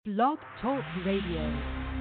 Blog Talk Radio.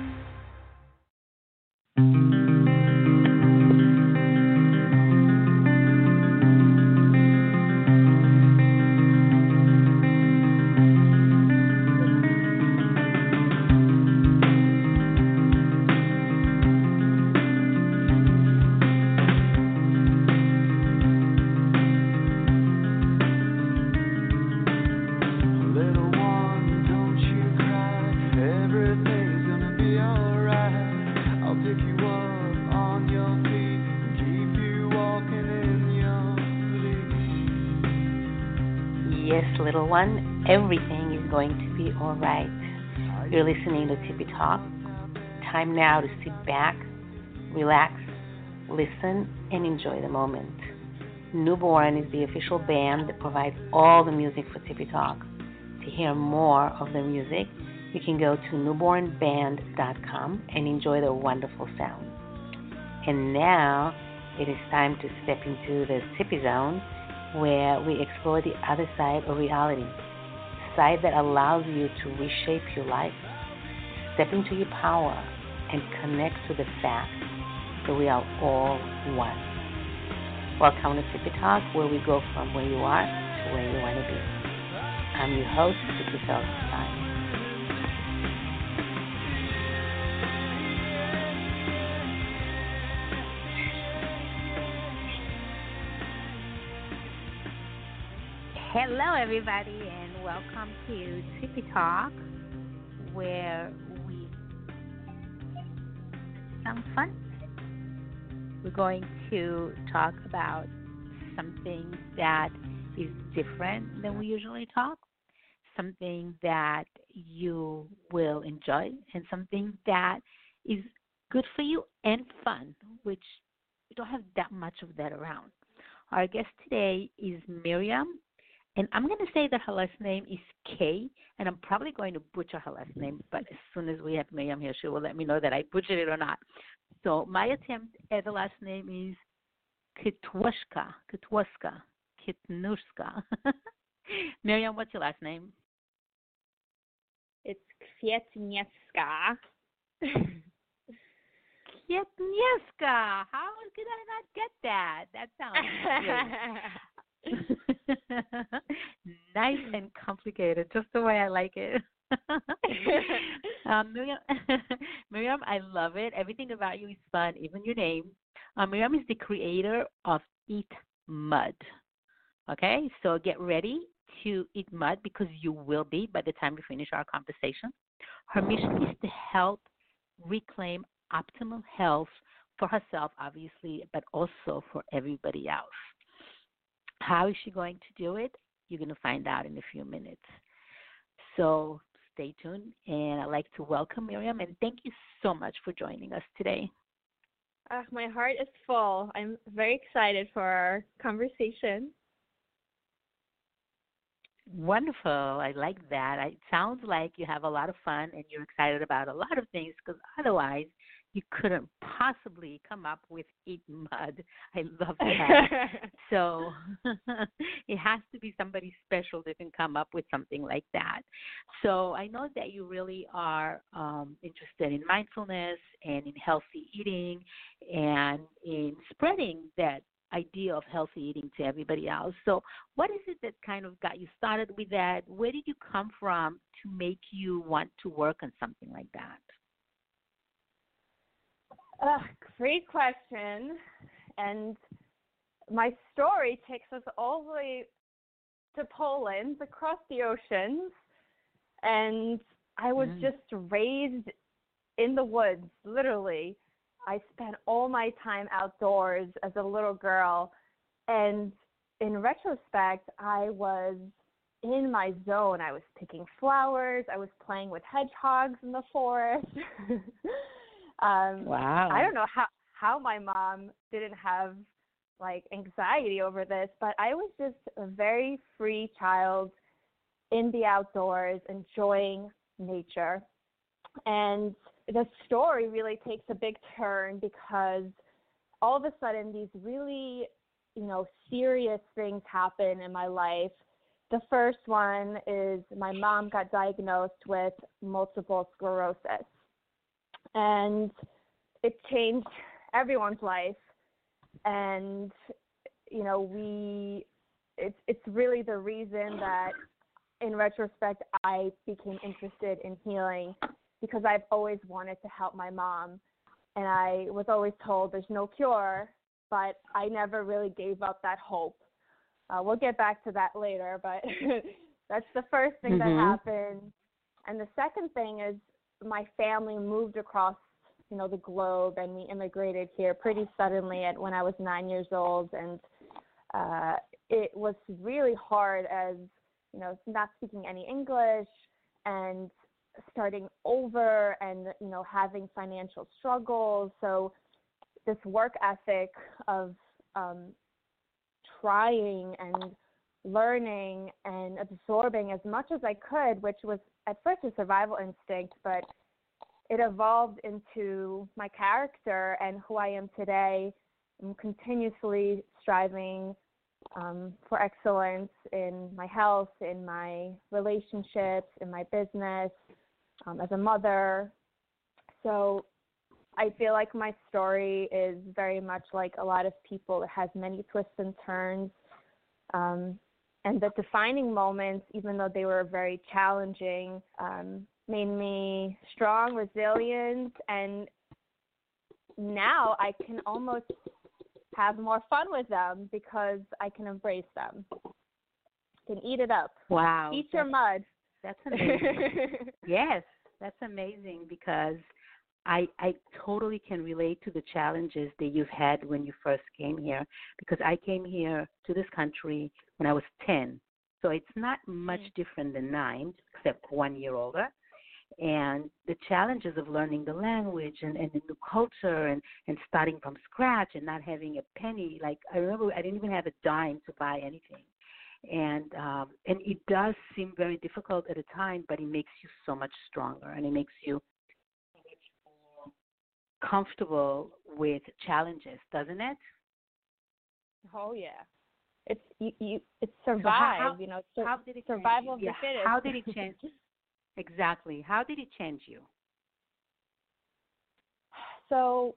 Little one, everything is going to be all right. You're listening to Tippy Talk. Time now to sit back, relax, listen, and enjoy the moment. Newborn is the official band that provides all the music for Tippy Talk. To hear more of the music, you can go to newbornband.com and enjoy the wonderful sound. And now it is time to step into the Tippy Zone, where we explore the other side of reality, the side that allows you to reshape your life, step into your power, and connect to the fact that we are all one. Welcome to Tippy Talk, where we go from where you are to where you want to be. I'm your host, Tippy Feldstein. Hello, everybody, and welcome to Tippy Talk, where we some fun. We're going to talk about something that is different than we usually talk, something that you will enjoy, and something that is good for you and fun, which we don't have that much of that around. Our guest today is Miriam. And I'm going to say that her last name is Kay, and I'm probably going to butcher her last name, but as soon as we have Miriam here, she will let me know that I butchered it or not. So my attempt at the last name is Kitnushka. Miriam, what's your last name? It's Kwietniewska. Kwietniewska. How could I not get that? That sounds great. Nice and complicated, just the way I like it. Miriam, Miriam, I love it. Everything about you is fun, even your name. Miriam is the creator of Eat Mud. Okay, so get ready to eat mud because you will be by the time we finish our conversation. Her mission is to help reclaim optimal health for herself, obviously, but also for everybody else. How is she going to do it? You're going to find out in a few minutes. So stay tuned, and I'd like to welcome Miriam, and thank you so much for joining us today. My heart is full. I'm very excited for our conversation. Wonderful. I like that. It sounds like you have a lot of fun, and you're excited about a lot of things, because otherwise you couldn't possibly come up with Eat Mud. I love that. So it has to be somebody special that can come up with something like that. So I know that you really are interested in mindfulness and in healthy eating and in spreading that idea of healthy eating to everybody else. So what is it that kind of got you started with that? Where did you come from to make you want to work on something like that? Great question. And my story takes us all the way to Poland, across the oceans. And I was just raised in the woods, literally. I spent all my time outdoors as a little girl. And in retrospect, I was in my zone. I was picking flowers. I was playing with hedgehogs in the forest. Wow. I don't know how my mom didn't have anxiety over this, but I was just a very free child in the outdoors, enjoying nature. And the story really takes a big turn because all of a sudden these really, serious things happen in my life the first one is my mom got diagnosed with multiple sclerosis, and it changed everyone's life. And it's really the reason that, in retrospect, I became interested in healing, because I've always wanted to help my mom, and I was always told there's no cure, but I never really gave up that hope. We'll get back to that later, but that's the first thing that happened. And the second thing is my family moved across, the globe, and we immigrated here pretty suddenly when I was 9 years old. And it was really hard as, not speaking any English and starting over and, having financial struggles. So this work ethic of trying and learning and absorbing as much as I could, which was at first a survival instinct, but it evolved into my character and who I am today. I'm continuously striving for excellence in my health, in my relationships, in my business, as a mother. So I feel like my story is very much like a lot of people. It has many twists and turns. And the defining moments, even though they were very challenging, made me strong, resilient, and now I can almost have more fun with them because I can embrace them. I can eat it up. Wow. Eat your mud. That's amazing. Yes, that's amazing, because I totally can relate to the challenges that you've had when you first came here, because I came here to this country when I was 10. So it's not much different than 9, except 1 year older. And the challenges of learning the language and the new culture and starting from scratch and not having a penny. Like, I remember I didn't even have a dime to buy anything. And it does seem very difficult at a time, but it makes you so much stronger, and it makes you comfortable with challenges, doesn't it? Oh yeah, it's it's survive. So how did it survival of the fittest. How did it change? Exactly. How did it change you? So,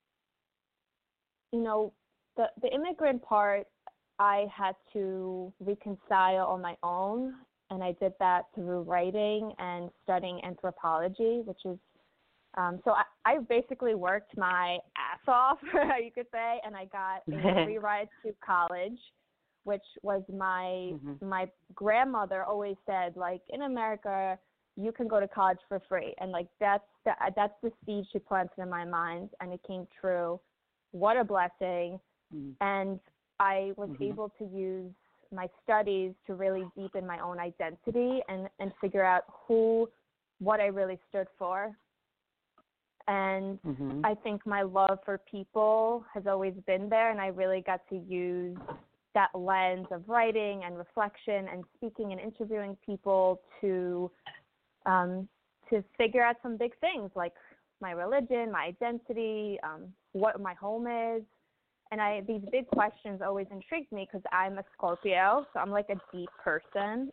the immigrant part, I had to reconcile on my own, and I did that through writing and studying anthropology, which is so I basically worked my ass off, you could say, and I got a free ride to college, which was my grandmother always said, like, in America, you can go to college for free. And, like, that's the seed she planted in my mind, and it came true. What a blessing. And I was able to use my studies to really deepen my own identity and figure out what I really stood for. And I think my love for people has always been there, and I really got to use that lens of writing and reflection and speaking and interviewing people to figure out some big things like my religion, my identity, what my home is. And these big questions always intrigued me because I'm a Scorpio, so I'm like a deep person.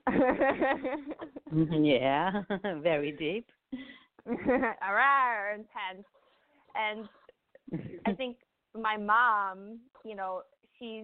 Yeah, very deep. Intense. And I think my mom, she's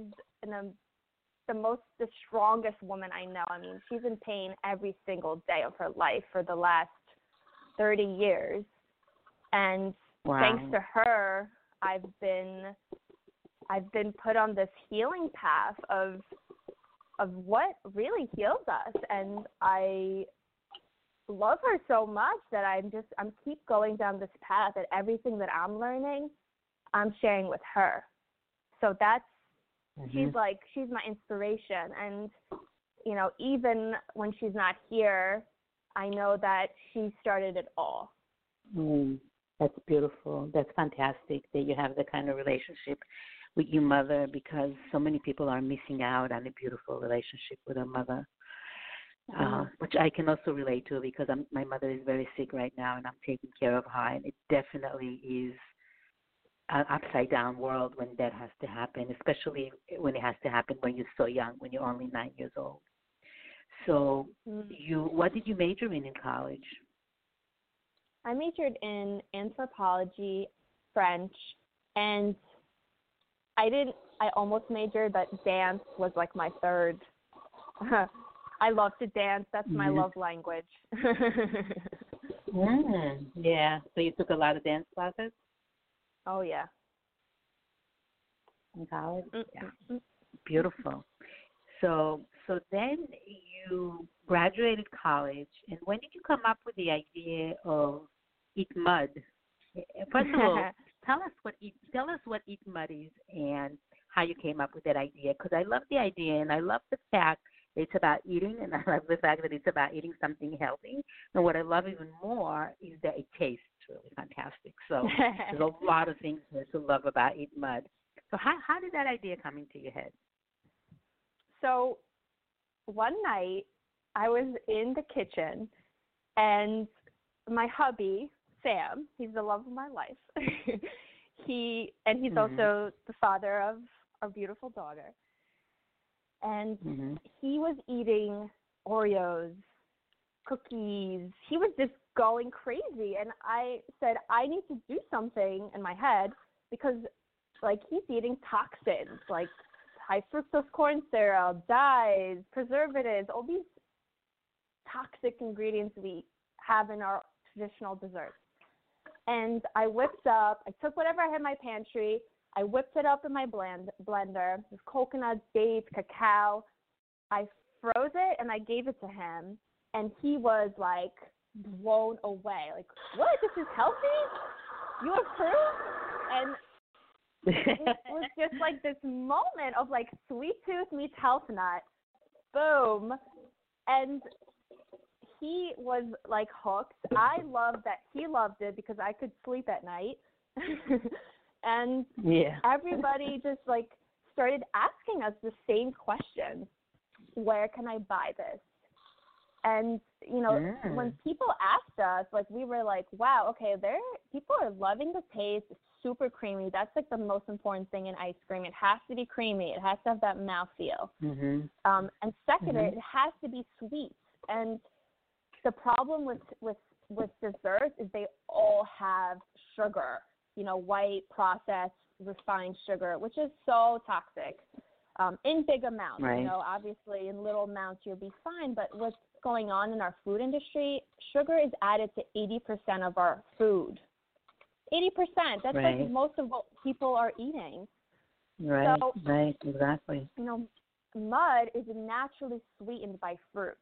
the strongest woman I know. I mean, she's in pain every single day of her life for the last 30 years. And thanks to her, I've been put on this healing path of what really heals us. And I love her so much that I'm keep going down this path, that everything that I'm learning, I'm sharing with her. So that's, she's my inspiration. And, even when she's not here, I know that she started it all. That's beautiful. That's fantastic that you have the kind of relationship with your mother, because so many people are missing out on a beautiful relationship with their mother. Which I can also relate to, because my mother is very sick right now, and I'm taking care of her, and it definitely is an upside-down world when that has to happen, especially when it has to happen when you're so young, when you're only 9 years old. So what did you major in college? I majored in anthropology, French, and I almost majored, but dance was like my third. I love to dance. That's my love language. Yeah. So you took a lot of dance classes? Oh, yeah. In college? Yeah. Beautiful. So then you graduated college, and when did you come up with the idea of Eat Mud? First of all, tell us what Eat Mud is and how you came up with that idea, because I love the idea and I love the fact that it's about eating, and I love the fact that it's about eating something healthy. And what I love even more is that it tastes really fantastic. So there's a lot of things to love about Eat Mud. So how did that idea come into your head? So one night I was in the kitchen, and my hubby, Sam, he's the love of my life. He's also the father of our beautiful daughter. And he was eating Oreos, cookies. He was just going crazy. And I said, I need to do something in my head, because, like, he's eating toxins, like high fructose corn syrup, dyes, preservatives, all these toxic ingredients we have in our traditional desserts. And I took whatever I had in my pantry, I whipped it up in my blender, with coconut, dates, cacao. I froze it and I gave it to him, and he was like blown away. Like, what? This is healthy? You approve? And it was just like this moment of like sweet tooth meets health nut. Boom. And he was like hooked. I loved that he loved it because I could sleep at night. And everybody just like started asking us the same question: where can I buy this? And you know, when people asked us, like, we were like, wow, okay, people are loving the taste. It's super creamy. That's like the most important thing in ice cream. It has to be creamy. It has to have that mouthfeel. And second, it has to be sweet. And the problem with desserts is they all have sugar, you know, white, processed, refined sugar, which is so toxic in big amounts. Right. You know, obviously in little amounts you'll be fine, but what's going on in our food industry, sugar is added to 80% of our food. 80%. That's like most of what people are eating. Right, so, right, exactly. You know, mud is naturally sweetened by fruit.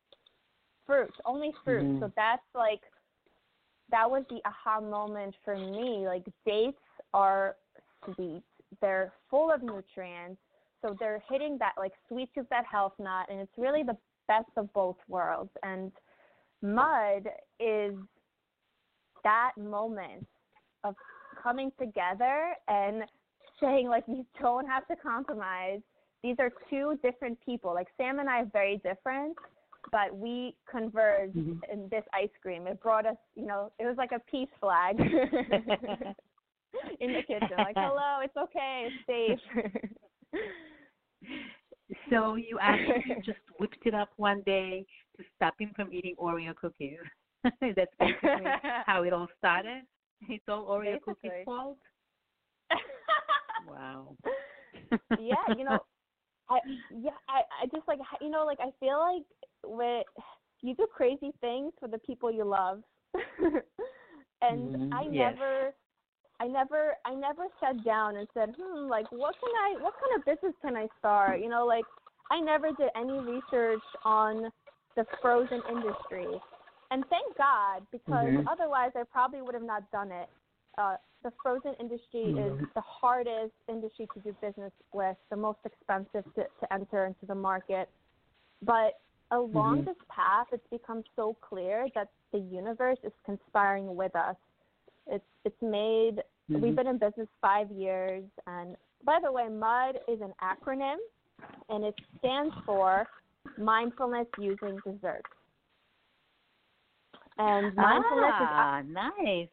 Only fruit. So that's like, that was the aha moment for me. Like, dates are sweet. They're full of nutrients. So they're hitting that like sweet tooth, that health nut, and it's really the best of both worlds. And mud is that moment of coming together and saying, like, you don't have to compromise. These are two different people. Like, Sam and I are very different, but we converged in this ice cream. It brought us, you know, it was like a peace flag in the kitchen. Like, hello, it's okay, it's safe. So you actually just whipped it up one day to stop him from eating Oreo cookies. That's basically how it all started. It's all Oreo cookies' fault. Wow. Yeah, you know, I just like, you know, like, I feel like you do crazy things for the people you love. And I never sat down and said, like, what kind of business can I start? You know, like, I never did any research on the frozen industry. And thank God, because otherwise I probably would have not done it. The frozen industry is the hardest industry to do business with, the most expensive to enter into the market. But along this path, it's become so clear that the universe is conspiring with us. It's made, we've been in business 5 years. And by the way, MUD is an acronym, and it stands for Mindfulness Using Desserts. And mindfulness is nice.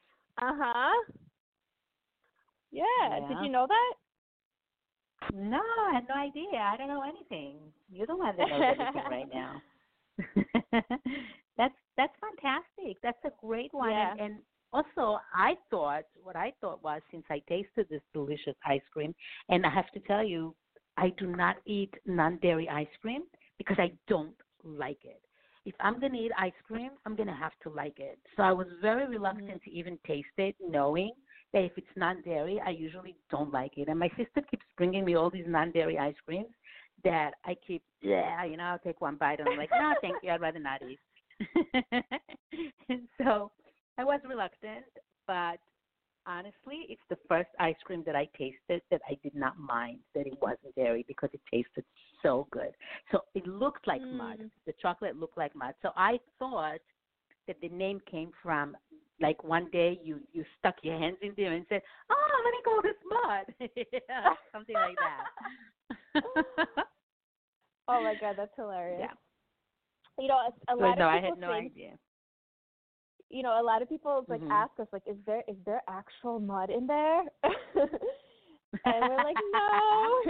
Yeah. Did you know that? No, I had no idea. I don't know anything. You're the one that knows everything right now. That's fantastic. That's a great one. Yeah. And also, what I thought was, since I tasted this delicious ice cream, and I have to tell you, I do not eat non-dairy ice cream because I don't like it. If I'm gonna eat ice cream, I'm gonna have to like it. So I was very reluctant to even taste it, knowing that if it's non-dairy, I usually don't like it. And my sister keeps bringing me all these non-dairy ice creams that I keep, I'll take one bite and I'm like, no, thank you, I'd rather not eat. And so I was reluctant, but honestly, it's the first ice cream that I tasted that I did not mind that it wasn't dairy because it tasted so good. So it looked like mud. The chocolate looked like mud. So I thought that the name came from, like, one day you stuck your hands in there and said, "Oh, let me go this mud," something like that. Oh my God, that's hilarious. Yeah. You know, a lot of people I had no think, idea. You know, a lot of people like ask us, like, is there actual mud in there? And we're like, no.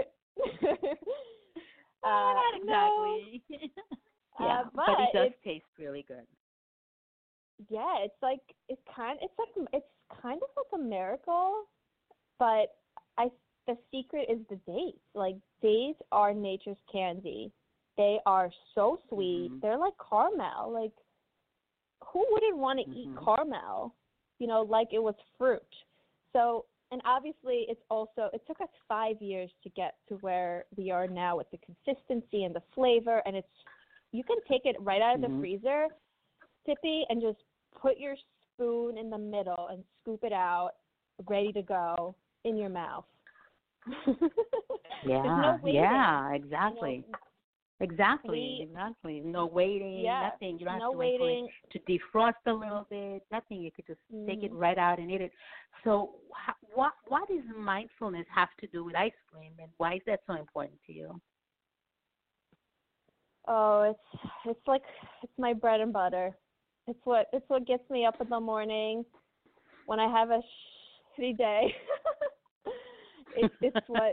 Not exactly. No. But it does taste really good. Yeah, it's kind of like a miracle, but the secret is the dates. Like, dates are nature's candy. They are so sweet. They're like caramel. Like, who wouldn't want to eat caramel? You know, like it was fruit. So, and obviously it took us 5 years to get to where we are now with the consistency and the flavor, and you can take it right out of the freezer, Tippy, and just put your spoon in the middle and scoop it out, ready to go in your mouth. Yeah, no waiting. Yeah, exactly. You know, Exactly. No waiting, nothing. You don't have to wait for it to defrost a little bit, nothing. You could just take it right out and eat it. So what does mindfulness have to do with ice cream, and why is that so important to you? Oh, it's my bread and butter. It's what gets me up in the morning when I have a shitty day. it's what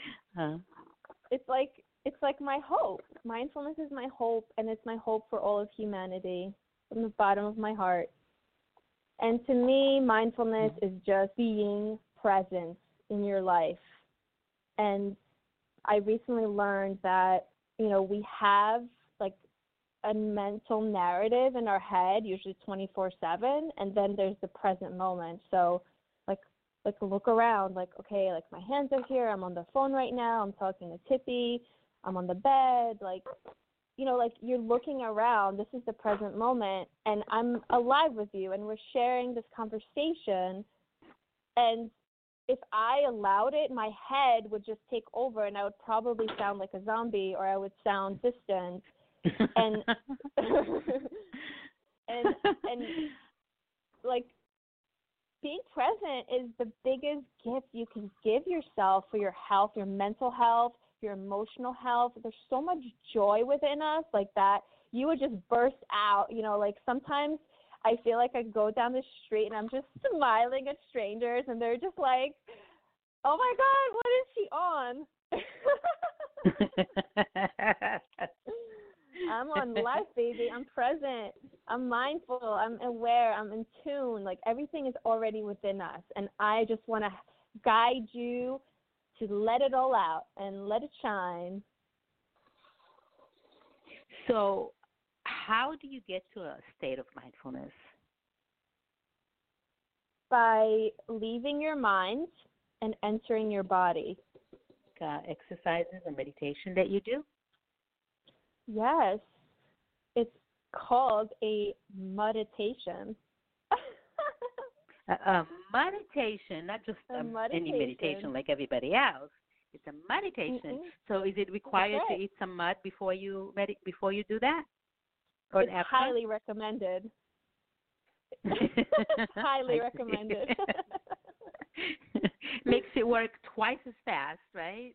it's like my hope. Mindfulness is my hope, and it's my hope for all of humanity from the bottom of my heart. And to me, mindfulness is just being present in your life. And I recently learned that, you know, we have like a mental narrative in our head, usually 24/7, and then there's the present moment. So like look around, like, okay, like my hands are here, I'm on the phone right now, I'm talking to Tippy, I'm on the bed, like, you know, like you're looking around, this is the present moment, and I'm alive with you, and we're sharing this conversation. And if I allowed it, my head would just take over, and I would probably sound like a zombie, or I would sound distant. And and like, being present is the biggest gift you can give yourself for your health, your mental health, your emotional health. There's so much joy within us, like that you would just burst out. You know, like sometimes I feel like I go down the street and I'm just smiling at strangers, and they're just like, "Oh my God, what is she on?" I'm on life, baby. I'm present. I'm mindful. I'm aware. I'm in tune. Like, everything is already within us. And I just want to guide you to let it all out and let it shine. So how do you get to a state of mindfulness? By leaving your mind and entering your body. Exercises and meditation that you do? Yes, it's called a meditation. A meditation, not just any meditation like everybody else. It's a meditation. So is it required to eat some mud before you do that? Or it's after? Highly recommended. Highly recommended. Makes it work twice as fast, right?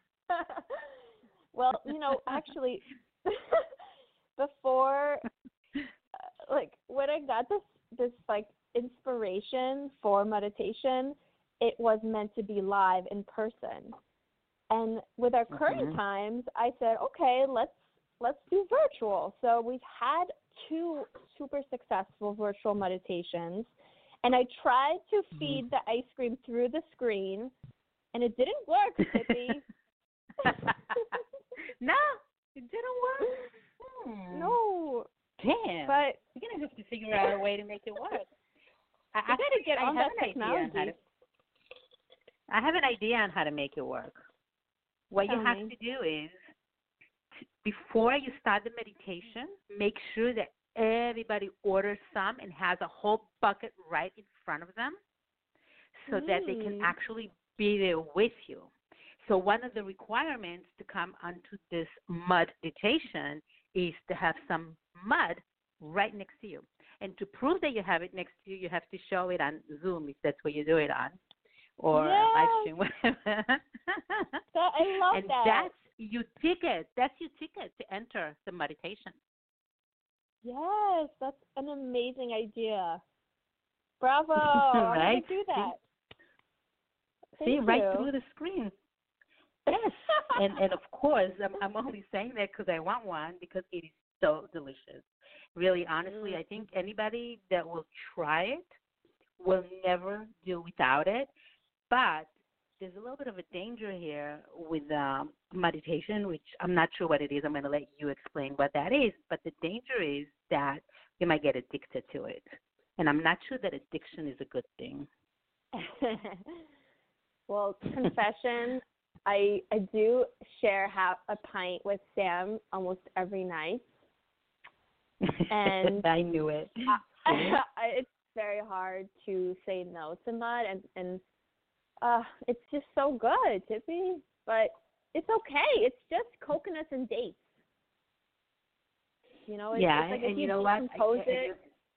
Well, you know, actually, before, like, when I got this like inspiration for meditation, it was meant to be live in person. And with our current times, I said, okay, let's let's do virtual. So we've had 2 super successful virtual meditations, and I tried to feed the ice cream through the screen, and it didn't work, Tippy. No, it didn't work. No. Damn. But you're gonna have to figure out a way to make it work. I gotta get on that technology. I have an idea on how to make it work. What you have to do is, before you start the meditation, make sure that everybody orders some and has a whole bucket right in front of them so that they can actually be there with you. So one of the requirements to come onto this mud meditation is to have some mud right next to you. And to prove that you have it next to you, you have to show it on Zoom if that's what you do it on, or live stream, whatever. I love and that. That's your ticket. That's your ticket to enter the meditation. Yes, that's an amazing idea. Bravo. Right? I'm going to do that. See, Thank right you. through the screen. Yes. and of course, I'm only saying that because I want one because it is so delicious. Really, honestly, I think anybody that will try it will never do without it. But there's a little bit of a danger here with meditation, which I'm not sure what it is. I'm going to let you explain what that is. But the danger is that you might get addicted to it. And I'm not sure that addiction is a good thing. Well, confession, I do share a pint with Sam almost every night. And I knew it. It's very hard to say no to mud, and it's just so good, Tippy. But it's okay. It's just coconuts and dates. You know, it's like if you decompose it,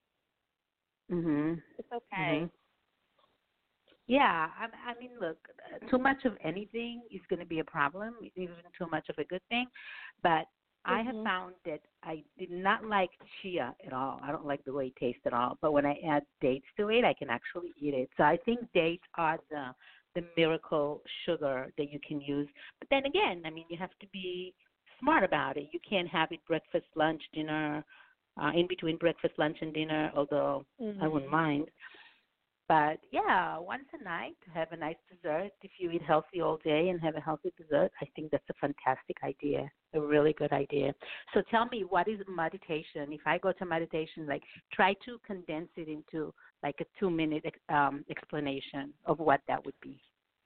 it's okay. Yeah, I mean, look, too much of anything is going to be a problem, even too much of a good thing. But I have found that I did not like chia at all. I don't like the way it tastes at all. But when I add dates to it, I can actually eat it. So I think dates are the miracle sugar that you can use. But then again, I mean, you have to be smart about it. You can't have it breakfast, lunch, dinner, in between breakfast, lunch, and dinner, although I wouldn't mind. But, yeah, once a night, have a nice dessert. If you eat healthy all day and have a healthy dessert, I think that's a fantastic idea, a really good idea. So tell me, what is meditation? If I go to meditation, like, try to condense it into, like, a 2-minute explanation of what that would be.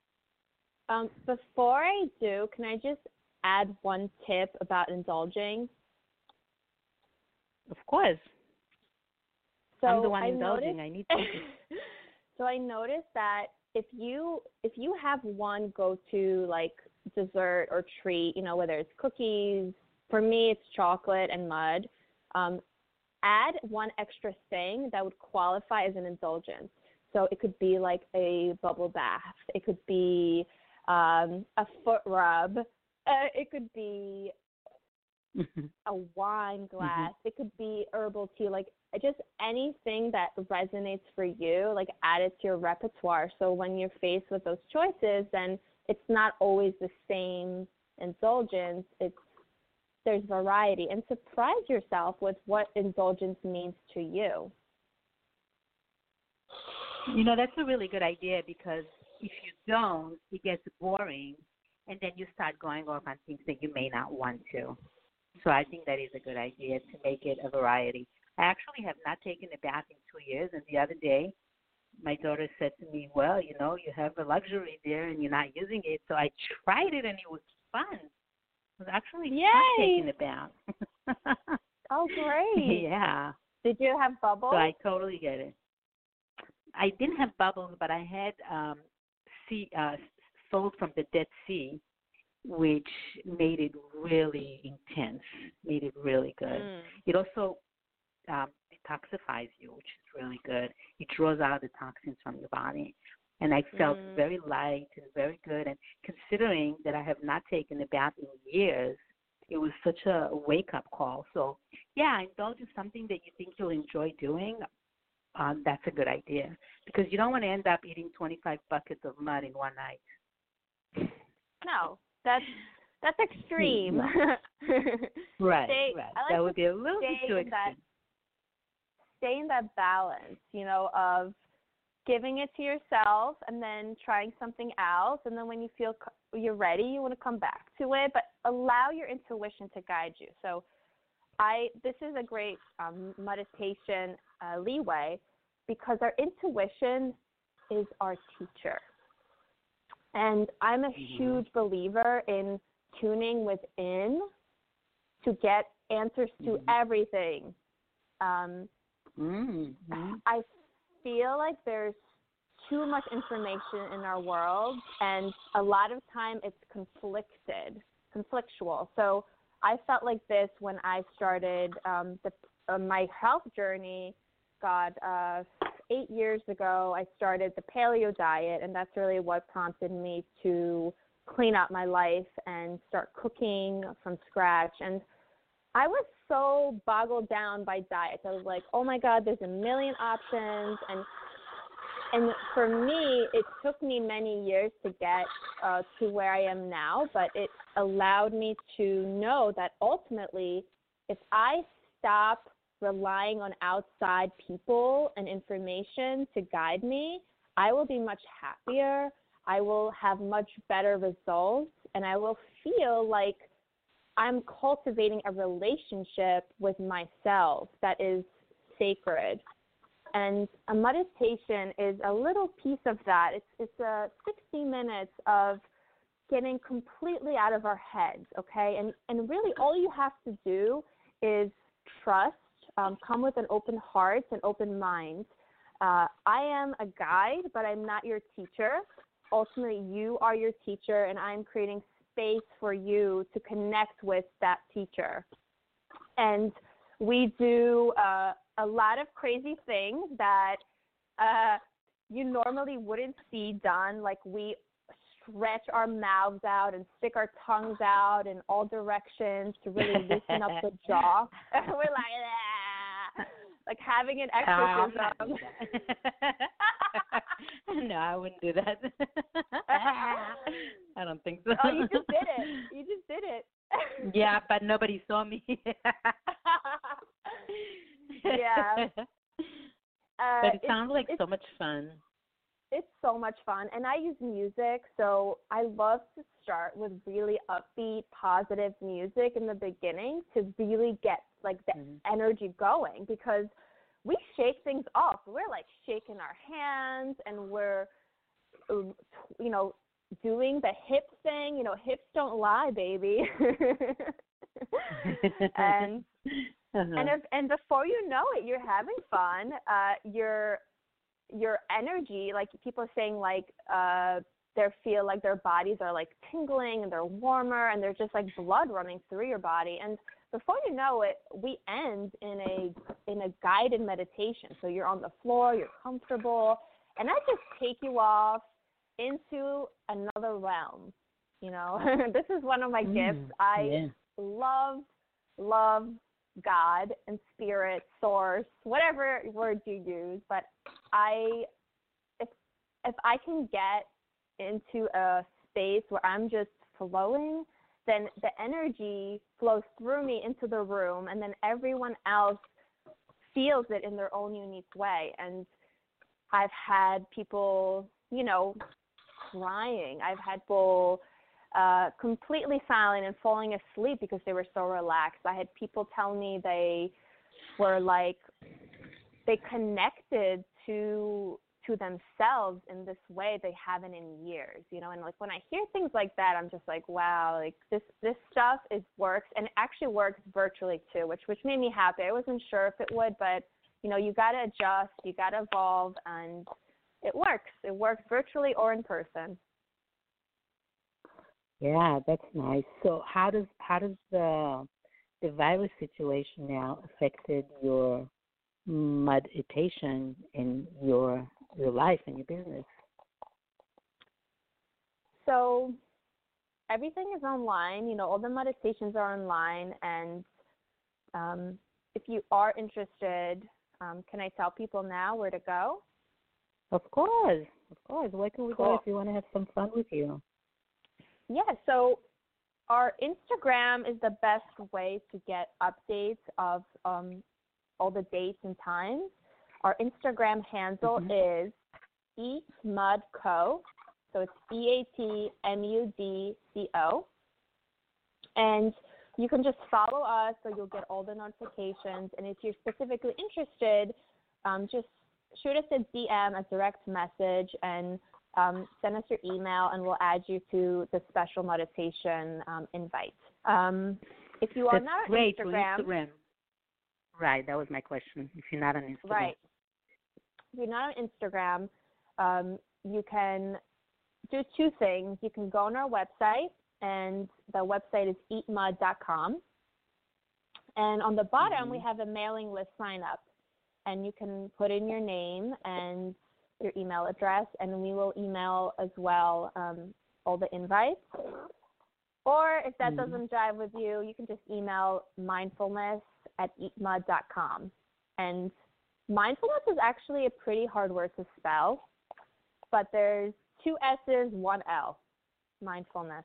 Before I do, can I just add one tip about indulging? Of course. So I'm the one indulging. I need to. So I noticed that if you have one go-to like dessert or treat, you know, whether it's cookies, for me it's chocolate and mud, add one extra thing that would qualify as an indulgence. So it could be like a bubble bath. It could be a foot rub. It could be a wine glass. It could be herbal tea. Like just anything that resonates for you, like add it to your repertoire. So when you're faced with those choices, then it's not always the same indulgence. There's variety, and surprise yourself with what indulgence means to you. You know, that's a really good idea because if you don't, it gets boring, and then you start going off on things that you may not want to. So I think that is a good idea to make it a variety. I actually have not taken a bath in 2 years, and the other day my daughter said to me, well, you know, you have a luxury there and you're not using it. So I tried it, and it was fun. It was actually fun taking a bath. Oh, great. Yeah. Did you have bubbles? So I totally get it. I didn't have bubbles, but I had salt from the Dead Sea, which made it really intense, made it really good. It also detoxifies you, which is really good. It draws out the toxins from your body. And I felt very light and very good. And considering that I have not taken a bath in years, it was such a wake-up call. So, yeah, indulge in something that you think you'll enjoy doing. That's a good idea because you don't want to end up eating 25 buckets of mud in one night. No, that's That's extreme. No. Right, Stay, right. I like That would to be a little bit stay too in that extreme. stay in that balance, of giving it to yourself and then trying something else, and then when you feel you're ready, you want to come back to it, but allow your intuition to guide you. So this is a great meditation leeway, because our intuition is our teacher. And I'm a huge believer in tuning within to get answers to everything. I feel like there's too much information in our world, and a lot of time it's conflictual. So I felt like this when I started my health journey. God, 8 years ago, I started the paleo diet, and that's really what prompted me to clean up my life and start cooking from scratch. And I was so boggled down by diets. I was like, oh my God, there's a million options. And for me, it took me many years to get to where I am now, but it allowed me to know that ultimately, if I stop relying on outside people and information to guide me, I will be much happier, I will have much better results, and I will feel like I'm cultivating a relationship with myself that is sacred. And a meditation is a little piece of that. It's 60 minutes of getting completely out of our heads, okay? And really all you have to do is trust, come with an open heart and open mind. I am a guide, but I'm not your teacher. Ultimately, you are your teacher, and I'm creating space for you to connect with that teacher. And we do a lot of crazy things that you normally wouldn't see done, like we stretch our mouths out and stick our tongues out in all directions to really loosen up the jaw. We're like having an exorcism. No, I wouldn't do that. I don't think so. Oh, you just did it. Yeah, but nobody saw me. Yeah. But it sounds like so much fun. It's so much fun, and I use music, so I love to start with really upbeat, positive music in the beginning to really get like the energy going, because we shake things off. We're like shaking our hands, and we're, doing the hip thing. Hips don't lie, baby. And and before you know it, you're having fun. Your energy, like people are saying, like they feel like their bodies are like tingling and they're warmer and there's just like blood running through your body. And before you know it, we end in a guided meditation. So you're on the floor, you're comfortable, and I just take you off into another realm. This is one of my gifts. I love God and spirit, source, whatever word you use, but if I can get into a space where I'm just flowing, then the energy flows through me into the room, and then everyone else feels it in their own unique way. And I've had people, crying. I've had people completely silent and falling asleep because they were so relaxed. I had people tell me they were like, they connected to themselves in this way they haven't in years, and like when I hear things like that, I'm just like, wow, like this stuff works, and it actually works virtually too, which made me happy. I wasn't sure if it would, but you got to adjust, you got to evolve, and it works. It works virtually or in person. Yeah, that's nice. So how does the virus situation now affected your meditation in your life and your business? So everything is online. All the meditations are online, and if you are interested, can I tell people now where to go? Of course. Where can we Cool. go if you want to have some fun with you? Yeah, so our Instagram is the best way to get updates of all the dates and times. Our Instagram handle is Eat Mud Co. So it's EATMUDCO. And you can just follow us so you'll get all the notifications. And if you're specifically interested, just shoot us a DM, a direct message, and send us your email, and we'll add you to the special meditation invite. If you are not on Instagram. Right, that was my question. If you're not on Instagram. Right. If you're not on Instagram, you can do two things. You can go on our website, and the website is eatmud.com. And on the bottom, we have a mailing list sign up. And you can put in your name and your email address, and we will email as well all the invites. Or if that doesn't jive with you, you can just email mindfulness@eatmud.com. And mindfulness is actually a pretty hard word to spell, but there's 2 S's, 1 L, mindfulness.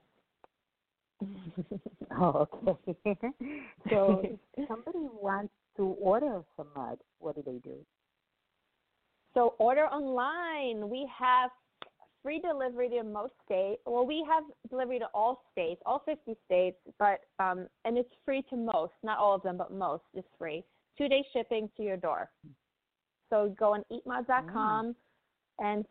Oh, okay. So if somebody wants to order some mud, what do they do? So order online. We have free delivery to most states. Well, we have delivery to all states, all 50 states, but and it's free to most, not all of them, but most is free. 2-day shipping to your door. So go on eatmud.com and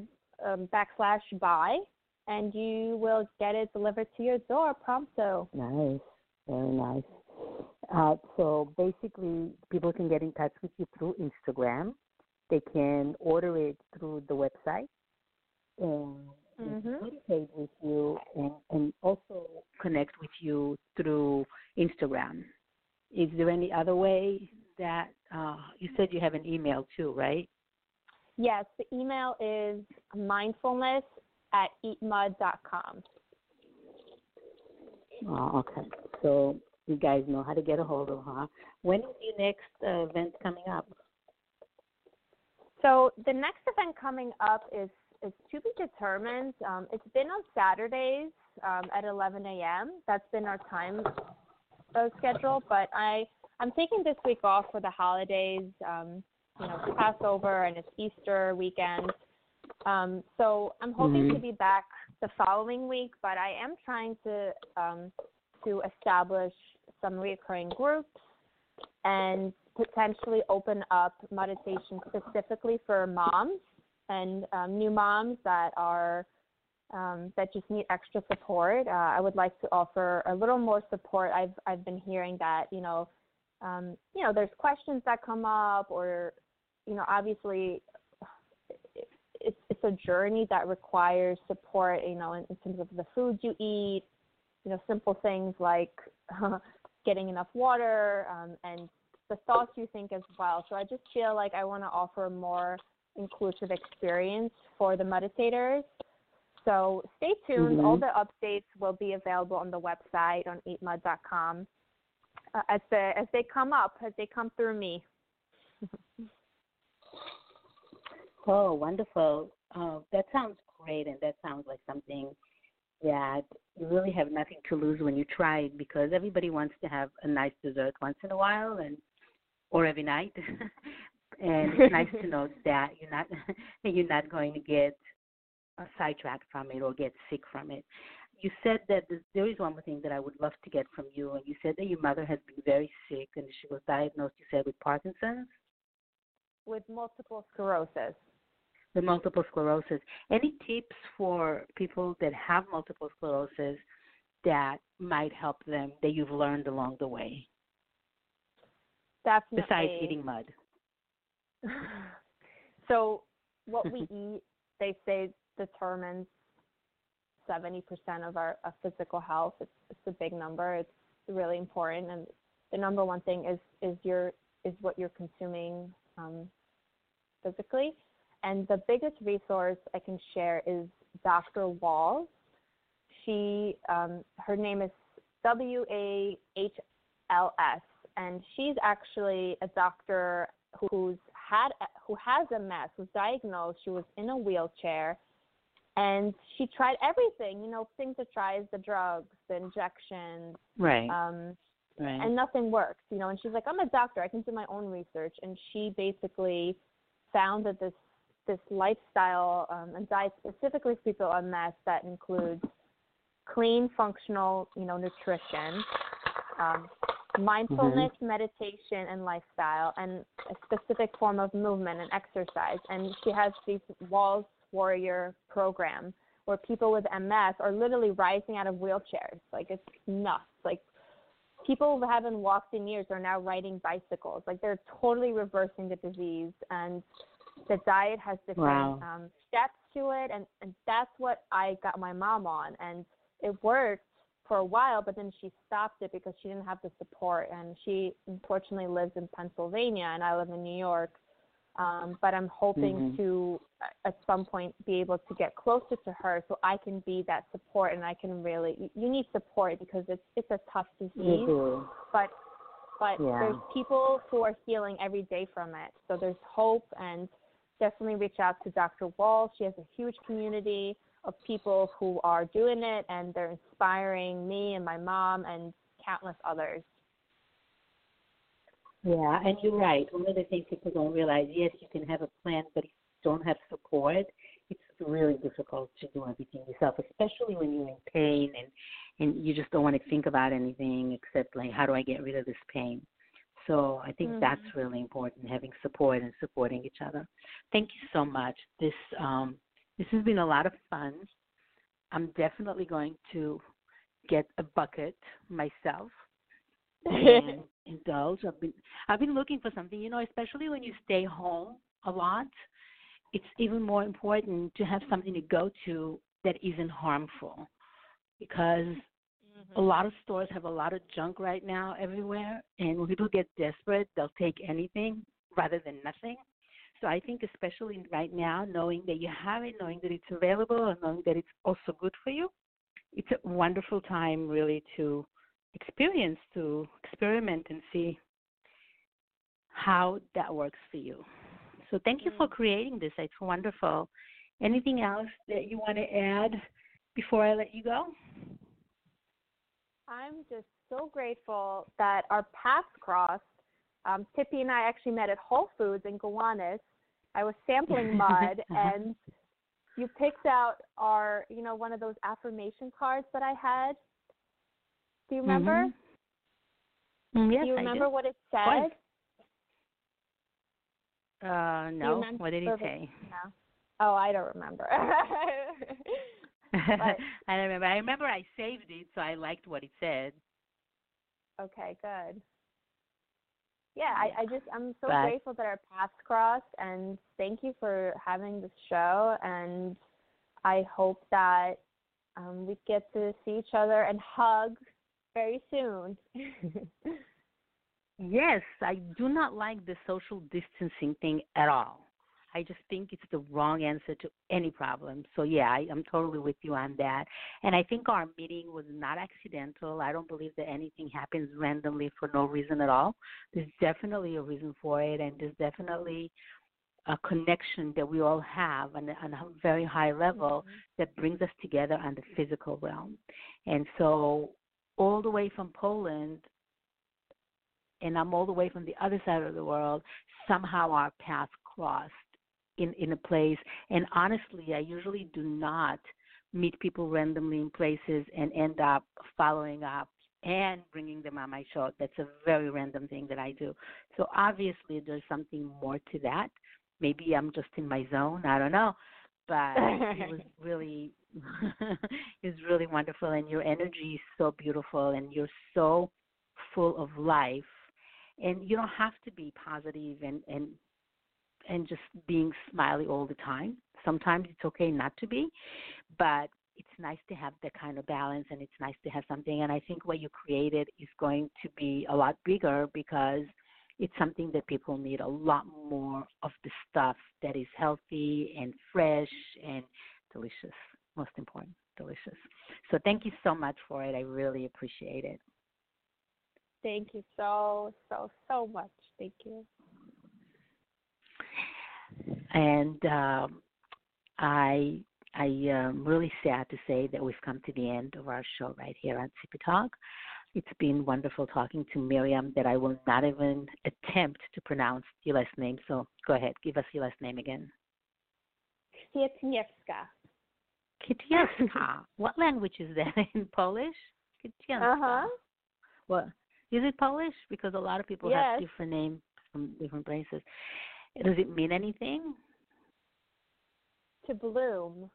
/buy, and you will get it delivered to your door prompto. Nice, very nice. So basically, people can get in touch with you through Instagram. They can order it through the website and communicate with you, and also connect with you through Instagram. Is there any other way that you said you have an email too, right? Yes, the email is mindfulness@eatmud.com. Oh, okay. So you guys know how to get a hold of her. When is your next event coming up? So the next event coming up is to be determined. It's been on Saturdays at 11 a.m. That's been our time schedule, but I'm taking this week off for the holidays, Passover, and it's Easter weekend. So I'm hoping to be back the following week, but I am trying to establish some recurring groups and potentially open up meditation specifically for moms and new moms that just need extra support. I would like to offer a little more support. I've been hearing that there's questions that come up, or obviously it's a journey that requires support. In terms of the foods you eat, simple things like getting enough water and the thoughts you think as well. So I just feel like I want to offer a more inclusive experience for the meditators. So stay tuned. All the updates will be available on the website on eatmud.com as they come up, as they come through me. Oh, wonderful. That sounds great, and that sounds like something that you really have nothing to lose when you try it, because everybody wants to have a nice dessert once in a while or every night. And it's nice to know that you're not going to get sidetracked from it or get sick from it. You said that there is one more thing that I would love to get from you, and you said that your mother has been very sick and she was diagnosed, you said, with Parkinson's? With multiple sclerosis. The multiple sclerosis. Any tips for people that have multiple sclerosis that might help them that you've learned along the way? Definitely. Besides eating mud. So what we eat, they say, determines 70% of our physical health. It's a big number. It's really important, and the number one thing is what you're consuming physically. And the biggest resource I can share is Dr. Walls. Her name is WAHLS, and she's actually a doctor who has MS, was diagnosed. She was in a wheelchair, And she tried everything, things to try is the drugs, the injections, Right. Right. And nothing works, and she's like, I'm a doctor, I can do my own research. And she basically found that this lifestyle and diet specifically for people with MS that includes clean, functional, nutrition, mindfulness, meditation, and lifestyle, and a specific form of movement and exercise. And she has these Walls Warrior program where people with MS are literally rising out of wheelchairs. Like, it's nuts. Like, people who haven't walked in years are now riding bicycles. Like, they're totally reversing the disease. And the diet has different steps to it. And that's what I got my mom on. And it worked for a while, but then she stopped it because she didn't have the support. And she unfortunately lives in Pennsylvania, and I live in New York. But I'm hoping to, at some point, be able to get closer to her so I can be that support, and I can really, you need support because it's a tough disease, but there's people who are healing every day from it. So there's hope, and definitely reach out to Dr. Wall. She has a huge community of people who are doing it, and they're inspiring me and my mom and countless others. Yeah, and you're right. One of the things people don't realize, yes, you can have a plan, but if you don't have support, it's really difficult to do everything yourself, especially when you're in pain and you just don't want to think about anything except, like, how do I get rid of this pain? So I think that's really important, having support and supporting each other. Thank you so much. This has been a lot of fun. I'm definitely going to get a bucket myself and indulge. I've been looking for something, especially when you stay home a lot, it's even more important to have something to go to that isn't harmful, because a lot of stores have a lot of junk right now everywhere, and when people get desperate, they'll take anything rather than nothing. So I think especially right now, knowing that you have it, knowing that it's available, and knowing that it's also good for you, it's a wonderful time really to experience, to experiment and see how that works for you. So thank you for creating this. It's wonderful. Anything else that you want to add before I let you go? I'm just so grateful that our paths crossed. Tippy and I actually met at Whole Foods in Gowanus. I was sampling mud, and you picked out our, one of those affirmation cards that I had. Do you remember? Yes, do you remember I do. What it said? No. What did it say? No. Oh, I don't remember. I don't remember. I remember I saved it, so I liked what it said. Okay, good. Yeah, I'm so grateful that our paths crossed, and thank you for having this show, and I hope that we get to see each other and hug very soon. Yes, I do not like the social distancing thing at all. I just think it's the wrong answer to any problem. So, yeah, I'm totally with you on that. And I think our meeting was not accidental. I don't believe that anything happens randomly for no reason at all. There's definitely a reason for it, and there's definitely a connection that we all have on a very high level that brings us together on the physical realm. And so all the way from Poland, and I'm all the way from the other side of the world, somehow our paths crossed in a place. And honestly, I usually do not meet people randomly in places and end up following up and bringing them on my show. That's a very random thing that I do. So obviously there's something more to that. Maybe I'm just in my zone. I don't know. But it was really it's really wonderful, and your energy is so beautiful, and you're so full of life. And you don't have to be positive and just being smiley all the time. Sometimes it's okay not to be, but it's nice to have that kind of balance, and it's nice to have something. And I think what you created is going to be a lot bigger, because it's something that people need a lot more of, the stuff that is healthy and fresh and delicious. Most important, delicious. So thank you so much for it. I really appreciate it. Thank you so much. Thank you. And I I am really sad to say that we've come to the end of our show right here on Tippy Talk. It's been wonderful talking to Miriam that I will not even attempt to pronounce your last name. So go ahead, give us your last name again. Kwietniewska. Kwietniewska. What language is that in Polish? Kwietniewska. Well, is it Polish? Because a lot of people have different names from different places. Does it mean anything? To bloom.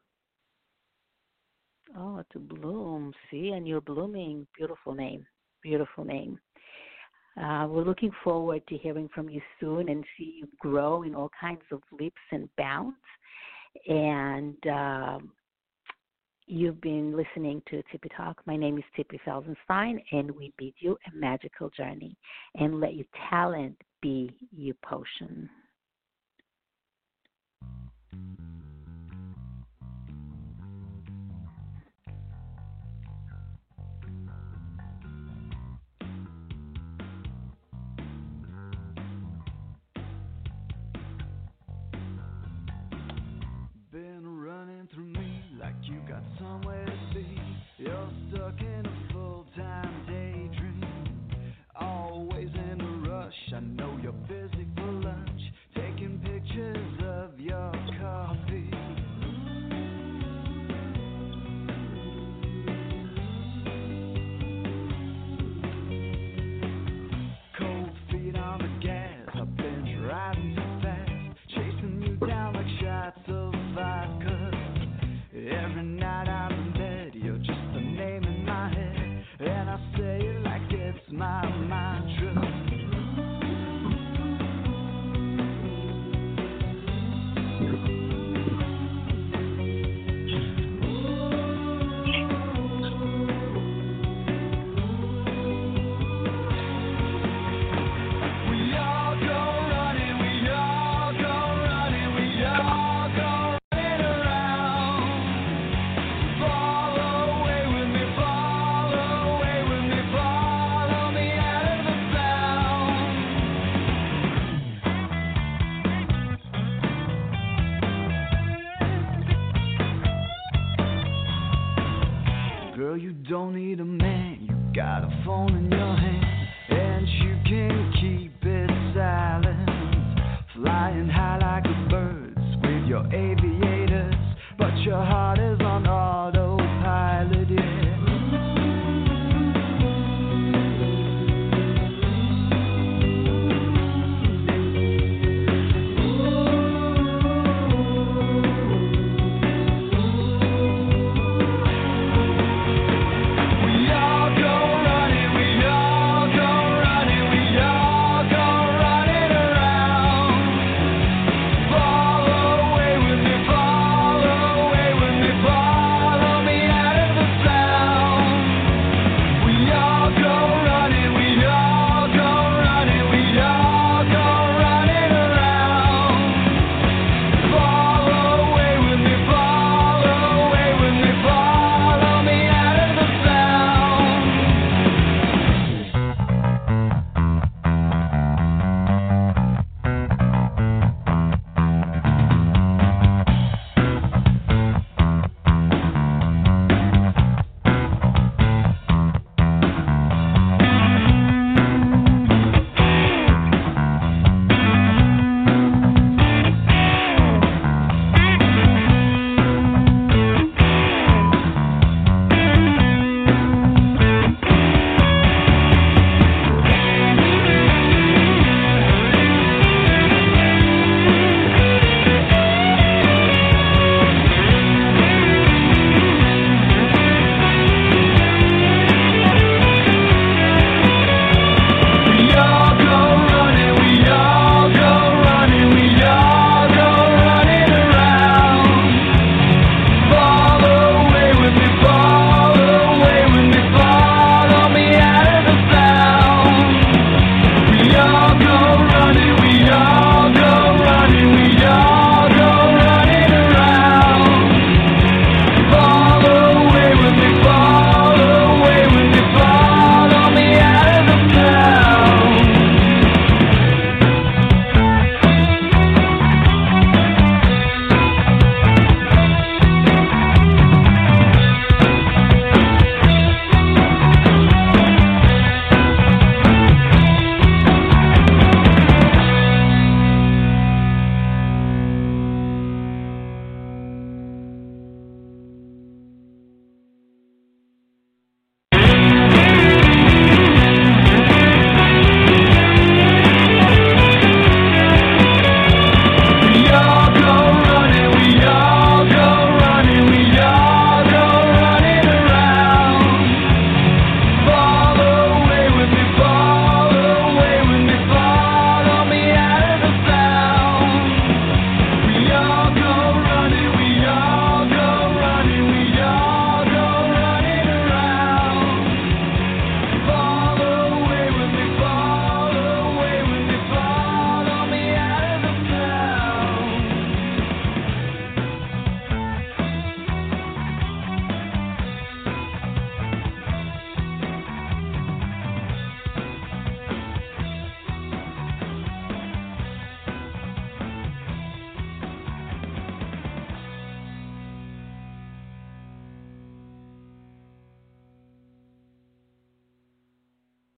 Oh, to bloom. See, and you're blooming. Beautiful name. Beautiful name. We're looking forward to hearing from you soon and see you grow in all kinds of leaps and bounds. And you've been listening to Tippy Talk. My name is Tippy Felsenstein, and we bid you a magical journey and let your talent be your potion. Been running through me like you got somewhere to be. You're stuck in a full-time daydream, always in a rush. I know you're busy for lunch, taking pictures of your coffee. Cold feet on the gas, I've been driving too fast, chasing you down like shots of vodka. Every night I'm in bed, you're just a name in my head, and I say it like it's my mantra. Girl, you don't need a man, you got a phone in your hand, and you can keep it silent, flying high like a bird with your aviators, but your heart is on auto.